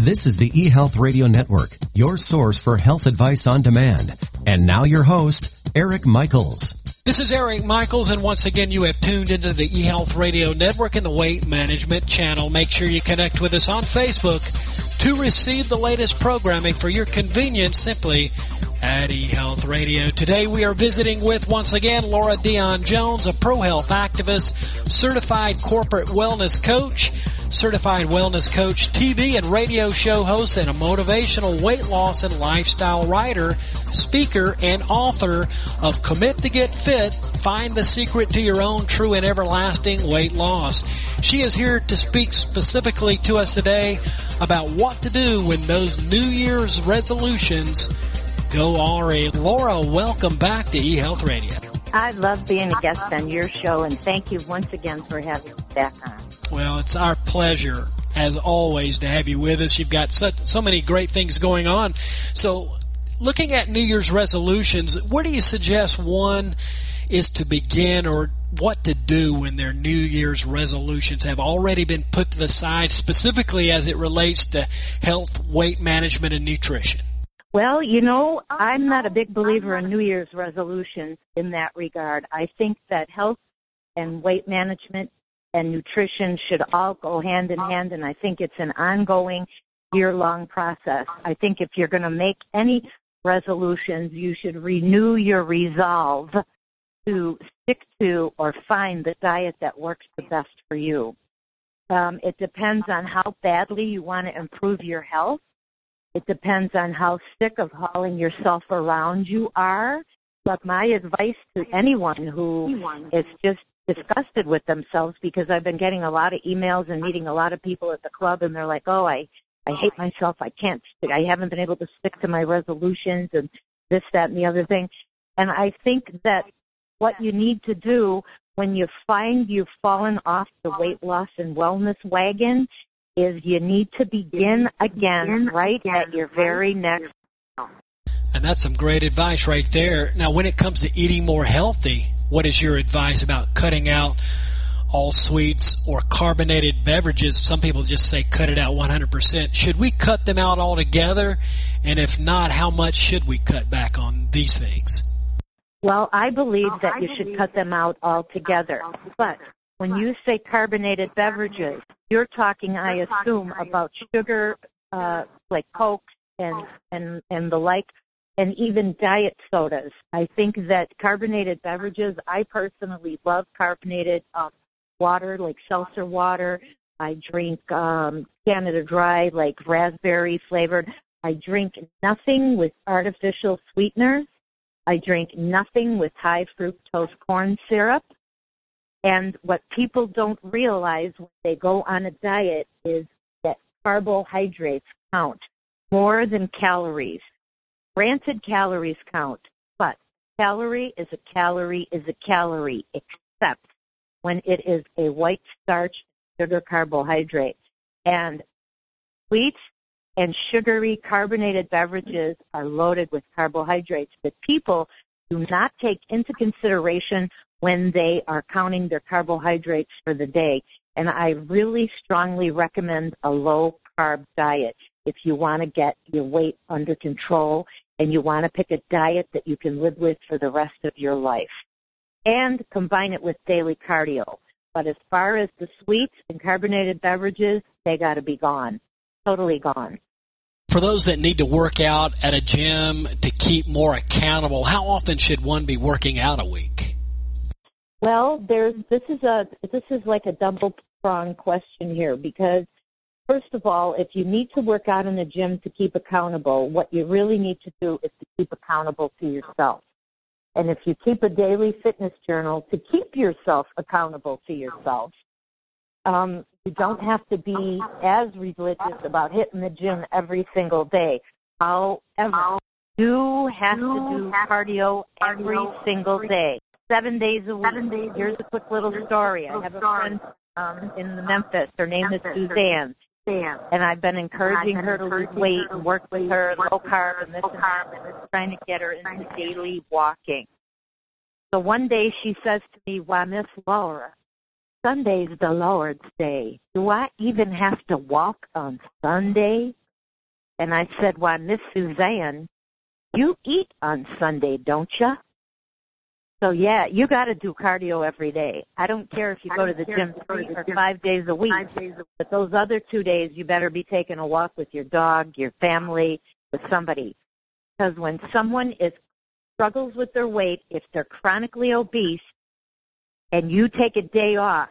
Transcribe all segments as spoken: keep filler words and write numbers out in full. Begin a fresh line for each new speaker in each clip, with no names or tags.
This is the eHealth Radio Network, your source for health advice on demand. And now your host, Eric Michaels.
This is Eric Michaels, and once again, you have tuned into the eHealth Radio Network and the Weight Management Channel. Make sure you connect with us on Facebook to receive the latest programming for your convenience simply at eHealth Radio. Today, we are visiting with, once again, Laura Dion Jones, a pro health activist, certified corporate wellness coach, certified wellness coach, T V and radio show host, and a motivational weight loss and lifestyle writer, speaker, and author of Commit to Get Fit, Find the Secret to Your Own True and Everlasting Weight Loss. She is here to speak specifically to us today about what to do when those New Year's resolutions go awry. Laura, welcome back to eHealth Radio.
I love being a guest on your show, and thank you once again for having me back on.
Well, it's our pleasure, as always, to have you with us. You've got so, so many great things going on. So, looking at New Year's resolutions, where do you suggest one is to begin, or what to do when their New Year's resolutions have already been put to the side, specifically as it relates to health, weight management, and nutrition?
Well, you know, I'm not a big believer in New Year's resolutions in that regard. I think that health and weight management and nutrition should all go hand in hand, and I think it's an ongoing year-long process. I think if you're going to make any resolutions, you should renew your resolve to stick to or find the diet that works the best for you. Um, it depends on how badly you want to improve your health. It depends on how sick of hauling yourself around you are. But my advice to anyone who is just disgusted with themselves, because I've been getting a lot of emails and meeting a lot of people at the club, and they're like, oh, I, I hate myself. I can't stick. I haven't been able to stick to my resolutions and this, that, and the other thing. And I think that what you need to do when you find you've fallen off the weight loss and wellness wagon is you need to begin again right at your very next.
And that's some great advice right there. Now, when it comes to eating more healthy, what is your advice about cutting out all sweets or carbonated beverages? Some people just say cut it out one hundred percent. Should we cut them out altogether? And if not, how much should we cut back on these things?
Well, I believe that you should cut them out altogether. But when you say carbonated beverages, you're talking, I assume, about sugar, uh, like Coke and, and, and the like, and even diet sodas. I think that carbonated beverages, I personally love carbonated um, water, like seltzer water. I drink um, Canada Dry, like raspberry flavored. I drink nothing with artificial sweeteners. I drink nothing with high fructose corn syrup. And what people don't realize when they go on a diet is that carbohydrates count more than calories. Granted, calories count, but calorie is a calorie is a calorie, except when it is a white starch sugar carbohydrate. And sweet and sugary carbonated beverages are loaded with carbohydrates that people do not take into consideration when they are counting their carbohydrates for the day. And I really strongly recommend a low-carb diet if you want to get your weight under control and you want to pick a diet that you can live with for the rest of your life. And combine it with daily cardio. But as far as the sweets and carbonated beverages, they got to be gone, totally gone.
For those that need to work out at a gym to keep more accountable, how often should one be working out a week?
Well, there's this is a this is like a double-pronged question here, because first of all, if you need to work out in the gym to keep accountable, what you really need to do is to keep accountable to yourself. And if you keep a daily fitness journal to keep yourself accountable to yourself, um, you don't have to be as religious about hitting the gym every single day. However, you have to do cardio every single day, seven days a week. Here's a quick little story. I have a friend um, in Memphis. Her name is Suzanne. And I've been encouraging her to lose weight and work with her, low carb and this and that, and trying to get her into daily walking. So one day she says to me, "Why, Miss Laura, Sunday's the Lord's Day. Do I even have to walk on Sunday?" And I said, "Why, Miss Suzanne, you eat on Sunday, don't you?" So, yeah, you got to do cardio every day. I don't care if you go to the gym three or five days a week, but those other two days you better be taking a walk with your dog, your family, with somebody. Because when someone is struggles with their weight, if they're chronically obese, and you take a day off,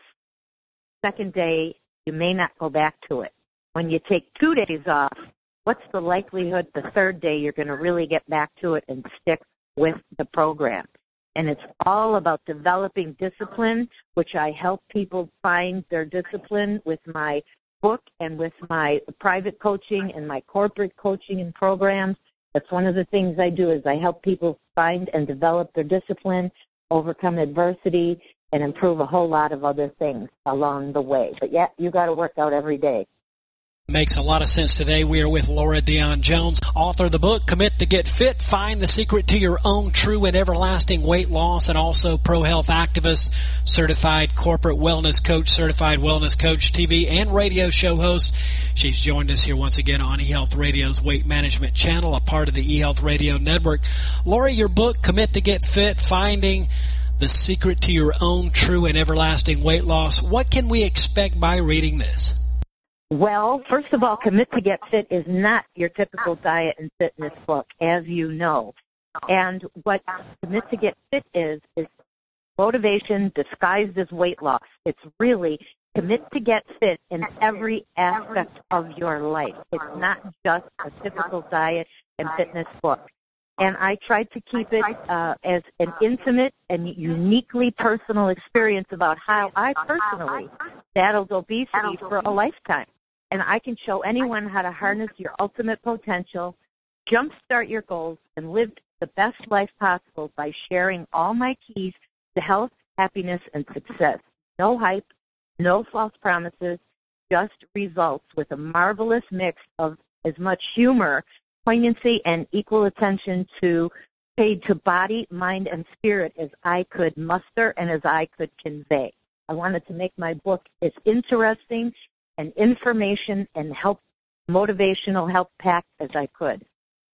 second day, you may not go back to it. When you take two days off, what's the likelihood the third day you're going to really get back to it and stick with the program? And it's all about developing discipline, which I help people find their discipline with my book and with my private coaching and my corporate coaching and programs. That's one of the things I do is I help people find and develop their discipline, overcome adversity, and improve a whole lot of other things along the way. But, yeah, you got to work out every day.
Makes a lot of sense today. We are with Laura Dion Jones, author of the book, Commit to Get Fit, Find the Secret to Your Own True and Everlasting Weight Loss, and also pro-health activist, certified corporate wellness coach, certified wellness coach, T V and radio show host. She's joined us here once again on eHealth Radio's Weight Management Channel, a part of the eHealth Radio Network. Laura, your book, Commit to Get Fit, Finding the Secret to Your Own True and Everlasting Weight Loss. What can we expect by reading this?
Well, first of all, Commit to Get Fit is not your typical diet and fitness book, as you know. And what Commit to Get Fit is, is motivation disguised as weight loss. It's really commit to get fit in every aspect of your life. It's not just a typical diet and fitness book. And I tried to keep it uh, as an intimate and uniquely personal experience about how I personally battled obesity for a lifetime. And I can show anyone how to harness your ultimate potential, jumpstart your goals, and live the best life possible by sharing all my keys to health, happiness, and success. No hype, no false promises, just results with a marvelous mix of as much humor, poignancy, and equal attention to paid to body, mind, and spirit as I could muster and as I could convey. I wanted to make my book as interesting and information and help, motivational help packed as I could.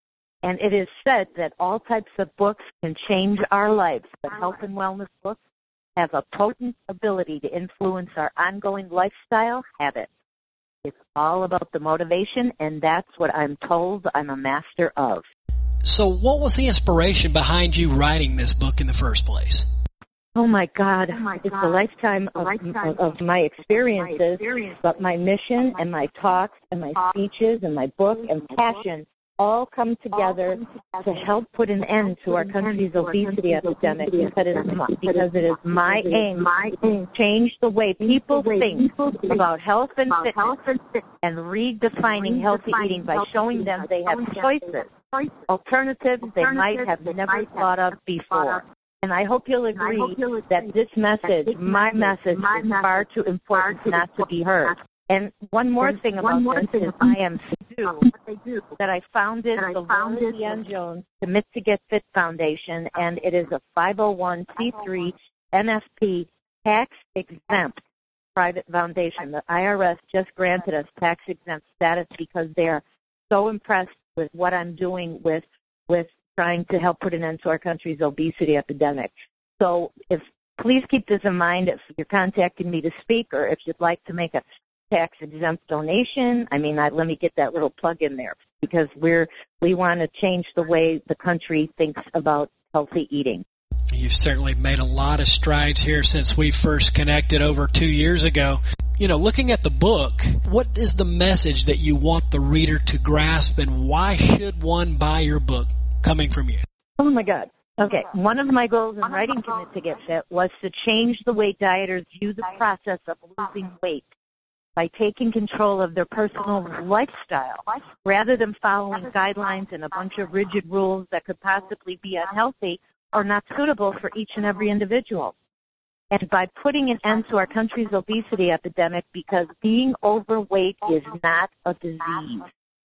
And it is said that all types of books can change our lives, but health and wellness books have a potent ability to influence our ongoing lifestyle habits. It's all about the motivation, and that's what I'm told I'm a master of.
So what was the inspiration behind you writing this book in the first place?
Oh, my God. Oh my God. It's a lifetime, of, lifetime of, of my experiences, my experience. But my mission and my talks and my speeches and my book and passion all come together to help put an end to our country's obesity epidemic because it is my, because it is my aim to change the way people think about health and fitness and redefining healthy eating by showing them they have choices, alternatives they might have never thought of before. And I hope you'll agree that this message, my message, is far too important not to be heard. And one more thing about this is I am Sue, that I founded the Laura Dion Jones Commit to Get Fit Foundation, and it is a five oh one c three N F P tax-exempt private foundation. The I R S just granted us tax-exempt status because they are so impressed with what I'm doing with with trying to help put an end to our country's obesity epidemic. So if please keep this in mind if you're contacting me to speak or if you'd like to make a tax-exempt donation. I mean, I, let me get that little plug in there because we're we want to change the way the country thinks about healthy eating.
You've certainly made a lot of strides here since we first connected over two years ago. You know, looking at the book, what is the message that you want the reader to grasp, and why should one buy your book coming from you?
Oh, my God. Okay, one of my goals in writing Commit to Get Fit was to change the way dieters view the process of losing weight by taking control of their personal lifestyle rather than following guidelines and a bunch of rigid rules that could possibly be unhealthy or not suitable for each and every individual. And by putting an end to our country's obesity epidemic, because being overweight is not a disease.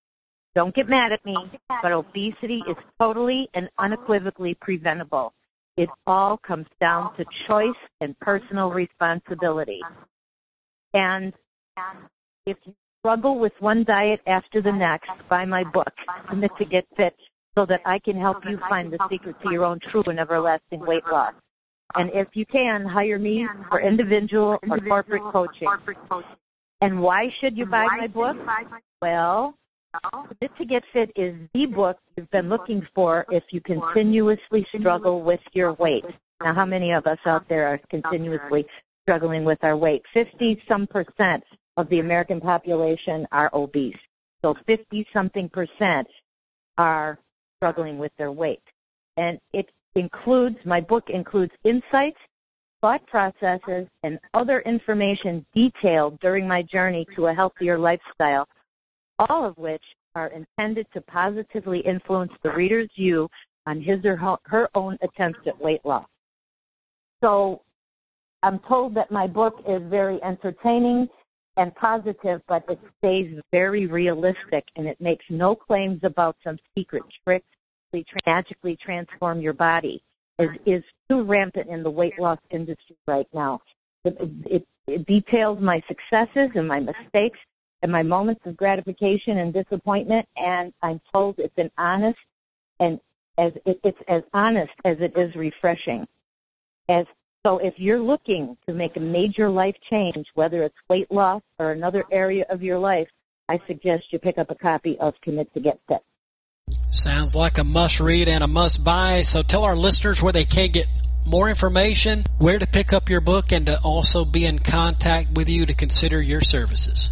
Don't get mad at me, but obesity is totally and unequivocally preventable. It all comes down to choice and personal responsibility. And if you struggle with one diet after the next, buy my book, Commit to Get Fit, so that I can help you find the secret to your own true and everlasting weight loss. And if you can, hire me for individual or corporate coaching. And why should you buy my book? Well, Commit to Get Fit is the book you've been looking for if you continuously struggle with your weight. Now, how many of us out there are continuously struggling with our weight? fifty-some percent of the American population are obese. So fifty-something percent are struggling with their weight. And it includes, my book includes insights, thought processes, and other information detailed during my journey to a healthier lifestyle, all of which are intended to positively influence the reader's view on his or her own attempts at weight loss. So I'm told that my book is very entertaining and positive, but it stays very realistic, and it makes no claims about some secret tricks to magically transform your body. It is too rampant in the weight loss industry right now. It, it, it details my successes and my mistakes and my moments of gratification and disappointment, and I'm told it's an honest and as it, it's as honest as it is refreshing. As so, if you're looking to make a major life change, whether it's weight loss or another area of your life, I suggest you pick up a copy of Commit to Get Fit.
Sounds like a must-read and a must-buy. So tell our listeners where they can get more information, where to pick up your book, and to also be in contact with you to consider your services.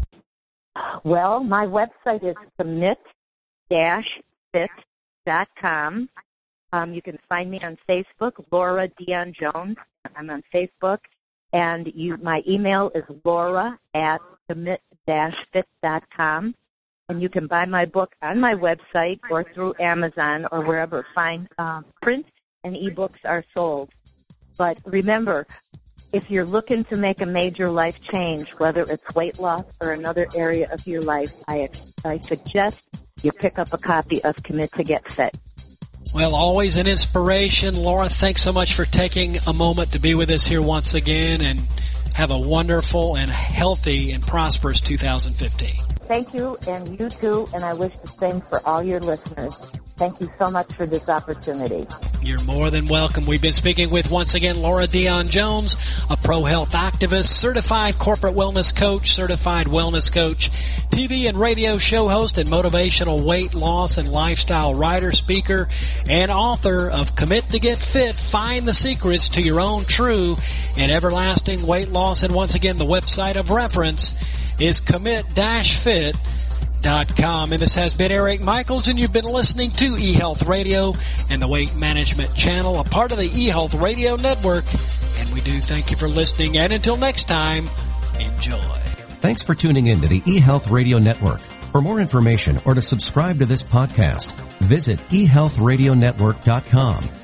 Well, my website is commit dash fit dot com. Um, you can find me on Facebook, Laura Dion Jones. I'm on Facebook. And you, my email is laura at commit dash fit dot com. And you can buy my book on my website or through Amazon or wherever fine um, print and ebooks are sold. But remember, if you're looking to make a major life change, whether it's weight loss or another area of your life, I, I suggest you pick up a copy of Commit to Get Fit.
Well, always an inspiration. Laura, thanks so much for taking a moment to be with us here once again, and have a wonderful and healthy and prosperous two thousand fifteen.
Thank you, and you too, and I wish the same for all your listeners. Thank you so much for this opportunity.
You're more than welcome. We've been speaking with, once again, Laura Dion Jones, a pro-health activist, certified corporate wellness coach, certified wellness coach, T V and radio show host, and motivational weight loss and lifestyle writer, speaker, and author of Commit to Get Fit, Find the Secrets to Your Own True and Everlasting Weight Loss. And once again, the website of reference is commit dash fit dot com. And this has been Eric Michaels, and you've been listening to eHealth Radio and the Weight Management Channel, a part of the eHealth Radio Network. And we do thank you for listening. And until next time, enjoy.
Thanks for tuning in to the eHealth Radio Network. For more information or to subscribe to this podcast, visit e health radio network dot com.